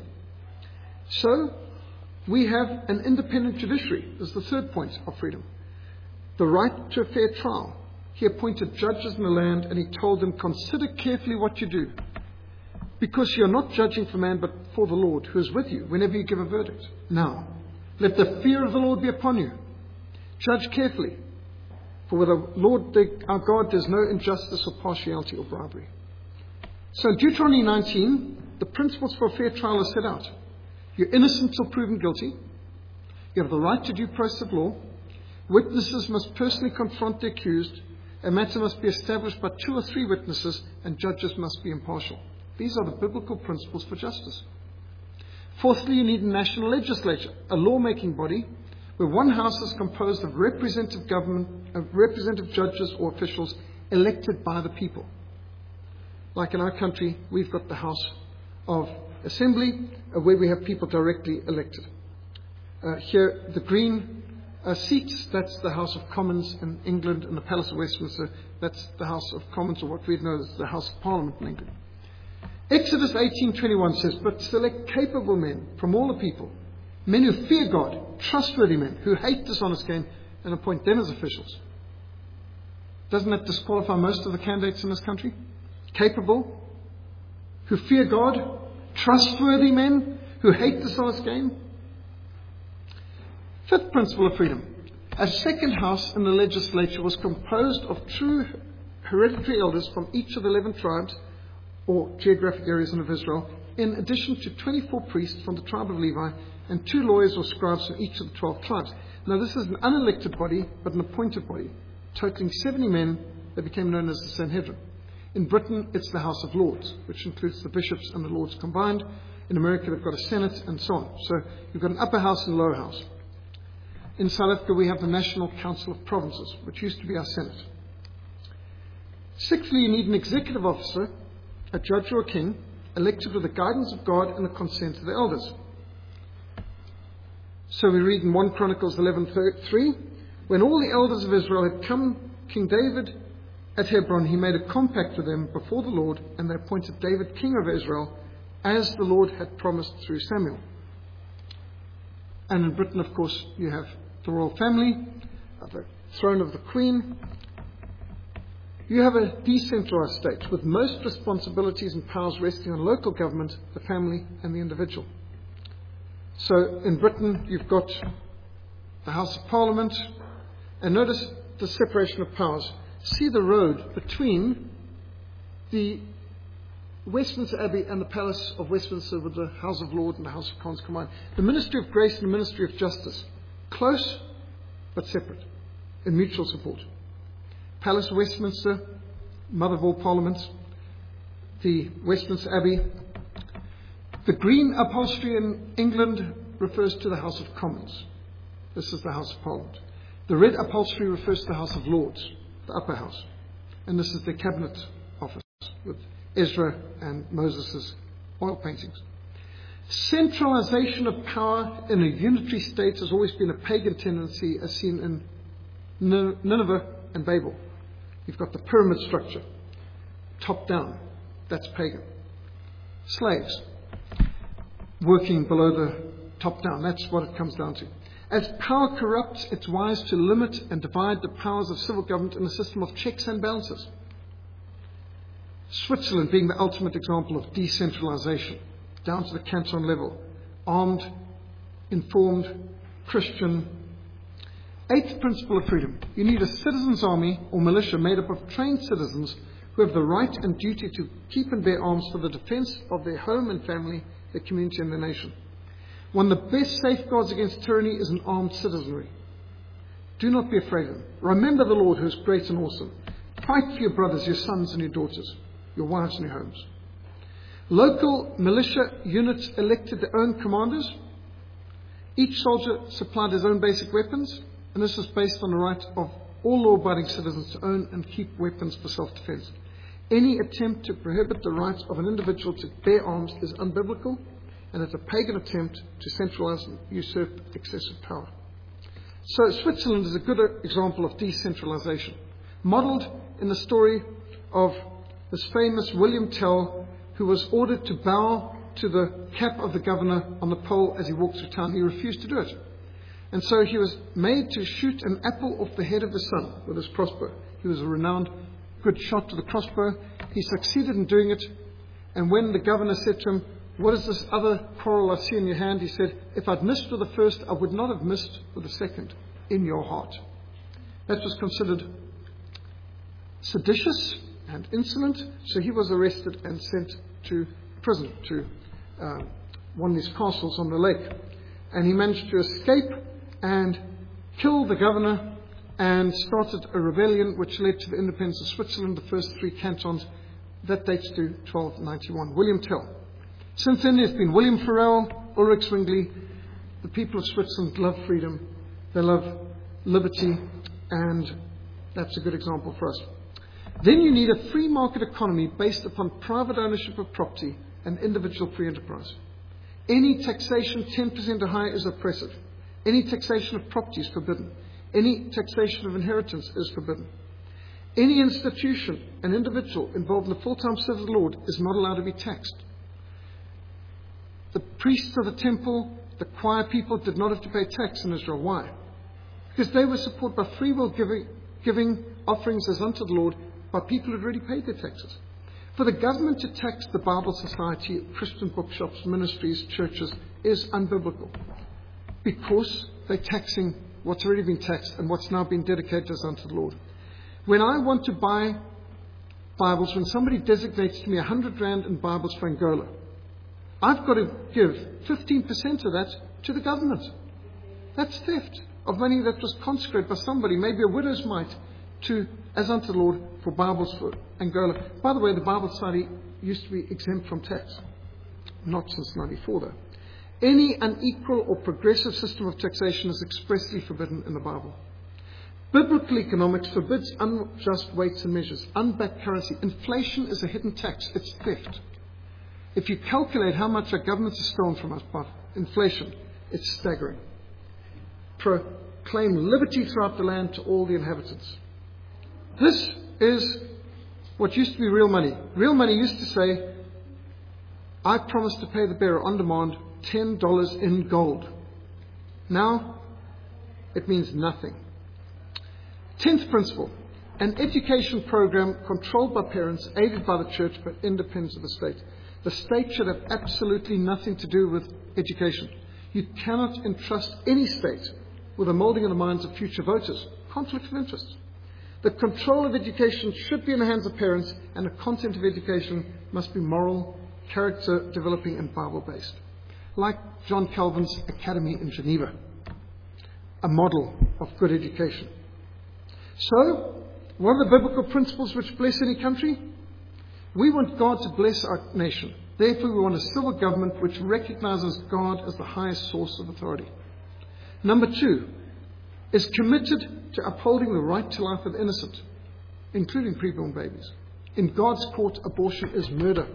So, we have an independent judiciary, as the third point of freedom. The right to a fair trial. He appointed judges in the land, and he told them, consider carefully what you do, because you are not judging for man, but for the Lord, who is with you whenever you give a verdict. Now, let the fear of the Lord be upon you. Judge carefully, for with the Lord our God there's no injustice or partiality or bribery. So in Deuteronomy 19, the principles for a fair trial are set out. You're innocent till proven guilty. You have the right to due process of law. Witnesses must personally confront the accused. A matter must be established by 2 or 3 witnesses, and judges must be impartial. These are the biblical principles for justice. Fourthly, you need a national legislature, a lawmaking body, where one house is composed of representative government, representative judges or officials elected by the people. Like in our country, we've got the House of Assembly, where we have people directly elected. Here, the green seats, that's the House of Commons in England, and the Palace of Westminster, that's the House of Commons, or what we know as the House of Parliament in England. Exodus 18:21 says, but select capable men from all the people, men who fear God, trustworthy men who hate dishonest gain, and appoint them as officials. Doesn't that disqualify most of the candidates in this country? Capable, who fear God, trustworthy men who hate dishonest gain. Fifth principle of freedom. A second house in the legislature was composed of true hereditary elders from each of the 11 tribes or geographic areas of Israel, in addition to 24 priests from the tribe of Levi and 2 lawyers or scribes from each of the 12 tribes. Now this is an unelected body, but an appointed body, totaling 70 men that became known as the Sanhedrin. In Britain, it's the House of Lords, which includes the bishops and the lords combined. In America, they've got a Senate and so on. So you've got an upper house and lower house. In South Africa, we have the National Council of Provinces, which used to be our Senate. Sixthly, you need an executive officer, a judge or a king, elected with the guidance of God and the consent of the elders. So we read in 1 Chronicles 11:3, when all the elders of Israel had come, King David at Hebron, he made a compact with them before the Lord, and they appointed David king of Israel, as the Lord had promised through Samuel. And in Britain, of course, you have the royal family, the throne of the Queen. You have a decentralized state with most responsibilities and powers resting on local government, the family, and the individual. So in Britain, you've got the House of Parliament, and notice the separation of powers. See the road between the Westminster Abbey and the Palace of Westminster with the House of Lords and the House of Commons combined. The Ministry of Grace and the Ministry of Justice. Close, but separate, in mutual support. Palace of Westminster, mother of all parliaments. The Westminster Abbey. The green upholstery in England refers to the House of Commons. This is the House of Parliament. The red upholstery refers to the House of Lords, the upper house. And this is the Cabinet Office with Ezra and Moses' oil paintings. Centralization of power in a unitary state has always been a pagan tendency, as seen in Nineveh and Babel. You've got the pyramid structure, top down. That's pagan. Slaves, working below the top down. That's what it comes down to. As power corrupts, it's wise to limit and divide the powers of civil government in a system of checks and balances. Switzerland being the ultimate example of decentralization, down to the canton level. Armed, informed, Christian, Eighth principle of freedom. You need a citizens' army or militia made up of trained citizens who have the right and duty to keep and bear arms for the defense of their home and family, their community and their nation. One of the best safeguards against tyranny is an armed citizenry. Do not be afraid of them. Remember the Lord who is great and awesome. Fight for your brothers, your sons and your daughters, your wives and your homes. Local militia units elected their own commanders. Each soldier supplied his own basic weapons, and this was based on the right of all law-abiding citizens to own and keep weapons for self-defense. Any attempt to prohibit the right of an individual to bear arms is unbiblical, and it's a pagan attempt to centralize and usurp excessive power. So Switzerland is a good example of decentralization, modeled in the story of this famous William Tell, who was ordered to bow to the cap of the governor on the pole as he walked through town. He refused to do it. And so he was made to shoot an apple off the head of his son with his crossbow. He was a renowned good shot with a crossbow. He succeeded in doing it. And when the governor said to him, "What is this other quarrel I see in your hand?" he said, "If I'd missed with the first, I would not have missed with the second in your heart." That was considered seditious and insolent, so he was arrested and sent to prison to one of these castles on the lake. And he managed to escape and kill the governor and started a rebellion which led to the independence of Switzerland, the first 3 cantons. That dates to 1291. William Tell. Since then there's been William Farel, Ulrich Zwingli. The people of Switzerland love freedom, they love liberty, and that's a good example for us. Then you need a free market economy based upon private ownership of property and individual free enterprise. Any taxation 10% or higher is oppressive. Any taxation of property is forbidden. Any taxation of inheritance is forbidden. Any institution and individual involved in the full-time service of the Lord is not allowed to be taxed. The priests of the temple, the choir people did not have to pay tax in Israel. Why? Because they were supported by free will giving offerings as unto the Lord by people who had already paid their taxes. For the government to tax the Bible Society, Christian bookshops, ministries, churches is unbiblical, because they're taxing what's already been taxed and what's now been dedicated as unto the Lord. When I want to buy Bibles, when somebody designates to me 100 Rand in Bibles for Angola, I've got to give 15% of that to the government. That's theft of money that was consecrated by somebody, maybe a widow's mite, to as unto the Lord for Bibles for Angola. By the way, the Bible Society used to be exempt from tax. Not since 94, though. Any unequal or progressive system of taxation is expressly forbidden in the Bible. Biblical economics forbids unjust weights and measures, unbacked currency. Inflation is a hidden tax. It's theft. If you calculate how much our government has stolen from us by inflation, it's staggering. Proclaim liberty throughout the land to all the inhabitants. This is what used to be real money. Real money used to say, "I promise to pay the bearer on demand $10 in gold." Now, it means nothing. 10th principle, an education program controlled by parents, aided by the church, but independent of the state. The state should have absolutely nothing to do with education. You cannot entrust any state with the moulding of the minds of future voters. Conflict of interest. The control of education should be in the hands of parents, and the content of education must be moral, character developing, and Bible-based. Like John Calvin's Academy in Geneva, a model of good education. So, what are the biblical principles which bless any country? We want God to bless our nation. Therefore, we want a civil government which recognizes God as the highest source of authority. Number 2, is committed to upholding the right to life of the innocent, including preborn babies. In God's court, abortion is murder.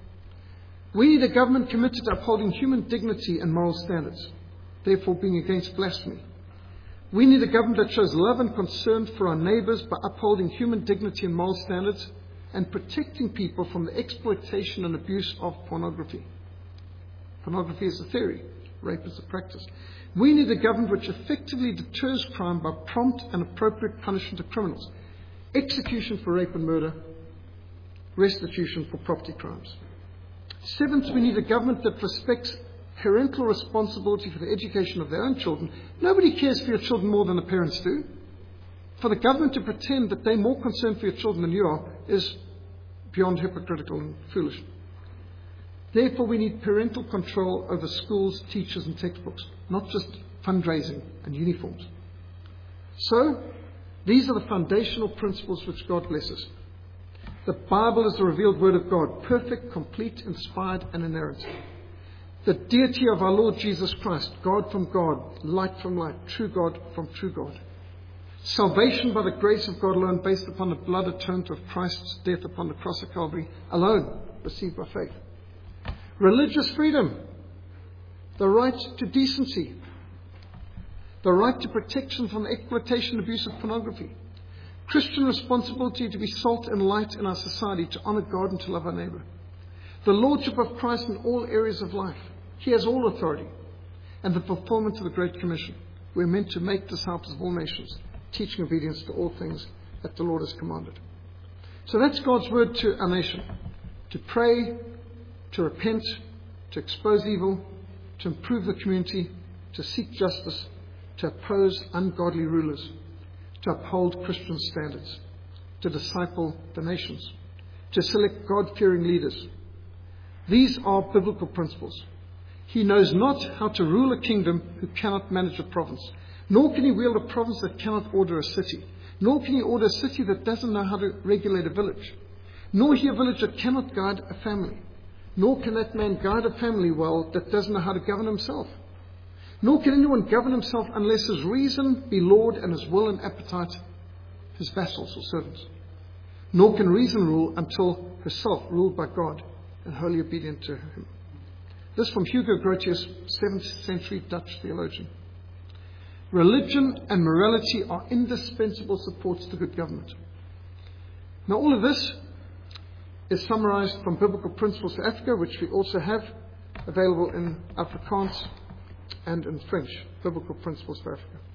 We need a government committed to upholding human dignity and moral standards, therefore being against blasphemy. We need a government that shows love and concern for our neighbours by upholding human dignity and moral standards and protecting people from the exploitation and abuse of pornography. Pornography is a theory, rape is a practice. We need a government which effectively deters crime by prompt and appropriate punishment of criminals, execution for rape and murder, restitution for property crimes. 7th, we need a government that respects parental responsibility for the education of their own children. Nobody cares for your children more than the parents do. For the government to pretend that they're more concerned for your children than you are is beyond hypocritical and foolish. Therefore, we need parental control over schools, teachers and textbooks, not just fundraising and uniforms. So, these are the foundational principles which God blesses. The Bible is the revealed Word of God, perfect, complete, inspired and inerrant. The deity of our Lord Jesus Christ, God from God, light from light, true God from true God. Salvation by the grace of God alone, based upon the blood atonement of Christ's death upon the cross of Calvary, alone received by faith. Religious freedom, the right to decency, the right to protection from the exploitation and abuse of pornography, Christian responsibility to be salt and light in our society, to honor God and to love our neighbor, the lordship of Christ in all areas of life. He has all authority, and the fulfillment of the Great Commission. We're meant to make disciples of all nations, teaching obedience to all things that the Lord has commanded. So that's God's word to our nation. To pray, to repent, to expose evil, to improve the community, to seek justice, to oppose ungodly rulers, to uphold Christian standards, to disciple the nations, to select God-fearing leaders. These are biblical principles. He knows not how to rule a kingdom who cannot manage a province. Nor can he wield a province that cannot order a city. Nor can he order a city that doesn't know how to regulate a village. Nor he a village that cannot guide a family. Nor can that man guide a family well that doesn't know how to govern himself. Nor can anyone govern himself unless his reason be Lord and his will and appetite his vassals or servants. Nor can reason rule until herself ruled by God and wholly obedient to him. This from Hugo Grotius, 7th century Dutch theologian. Religion and morality are indispensable supports to good government. Now, all of this is summarized from Biblical Principles for Africa, which we also have available in Afrikaans and in French, Biblical Principles for Africa.